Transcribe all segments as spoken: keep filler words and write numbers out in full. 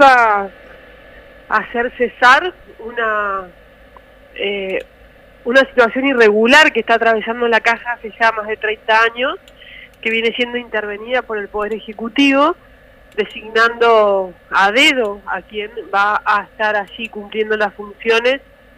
busca hacer cesar una eh, una situación irregular que está atravesando la Caja hace ya más de treinta años, que viene siendo intervenida por el Poder Ejecutivo, designando a dedo a quien va a estar allí cumpliendo las funciones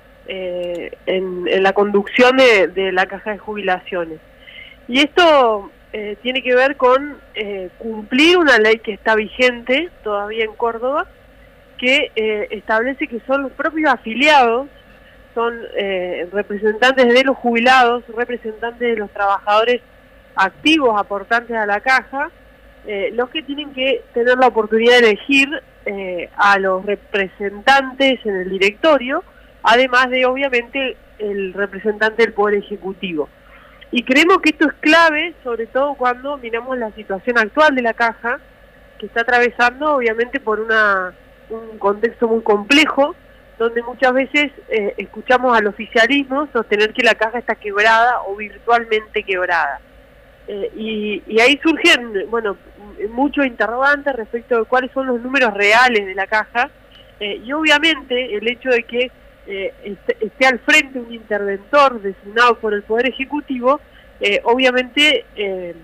eh, en, en la conducción de, de la Caja de Jubilaciones. Y esto eh, tiene que ver con eh, cumplir una ley que está vigente todavía en Córdoba, que eh, establece que son los propios afiliados, son eh, representantes de los jubilados, representantes de los trabajadores activos, aportantes a la Caja, eh, los que tienen que tener la oportunidad de elegir eh, a los representantes en el directorio, además de, obviamente, el representante del Poder Ejecutivo. Y creemos que esto es clave, sobre todo cuando miramos la situación actual de la Caja, que está atravesando, obviamente, por una, un contexto muy complejo, donde muchas veces eh, escuchamos al oficialismo sostener que la Caja está quebrada o virtualmente quebrada. Eh, y, y ahí surgen, bueno, muchos interrogantes respecto de cuáles son los números reales de la Caja, eh, y obviamente el hecho de que eh, esté, esté al frente un interventor designado por el Poder Ejecutivo, eh, obviamente eh,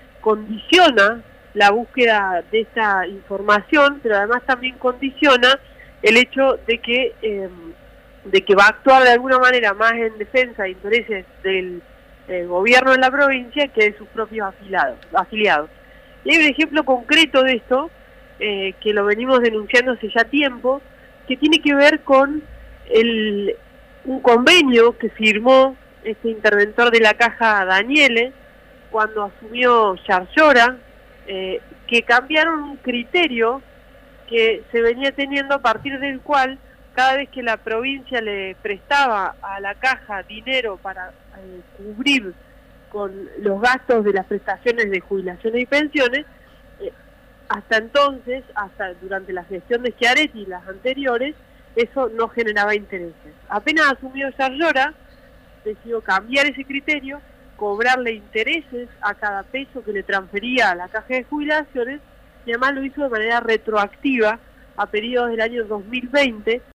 condiciona la búsqueda de esta información, pero además también condiciona el hecho de que, eh, de que va a actuar de alguna manera más en defensa de intereses del el gobierno de la provincia que de sus propios afiliados. afiliados. Y hay un ejemplo concreto de esto, eh, que lo venimos denunciando hace ya tiempo, que tiene que ver con el, un convenio que firmó este interventor de la Caja, Daniele, cuando asumió Yarlora, eh, que cambiaron un criterio que se venía teniendo, a partir del cual cada vez que la provincia le prestaba a la Caja dinero para eh, cubrir con los gastos de las prestaciones de jubilaciones y pensiones, eh, hasta entonces, hasta durante la gestión de Schiaretti y las anteriores, eso no generaba intereses. Apenas asumió Yarlora, decidió cambiar ese criterio, cobrarle intereses a cada peso que le transfería a la Caja de Jubilaciones, y además lo hizo de manera retroactiva a periodos del año dos mil veinte,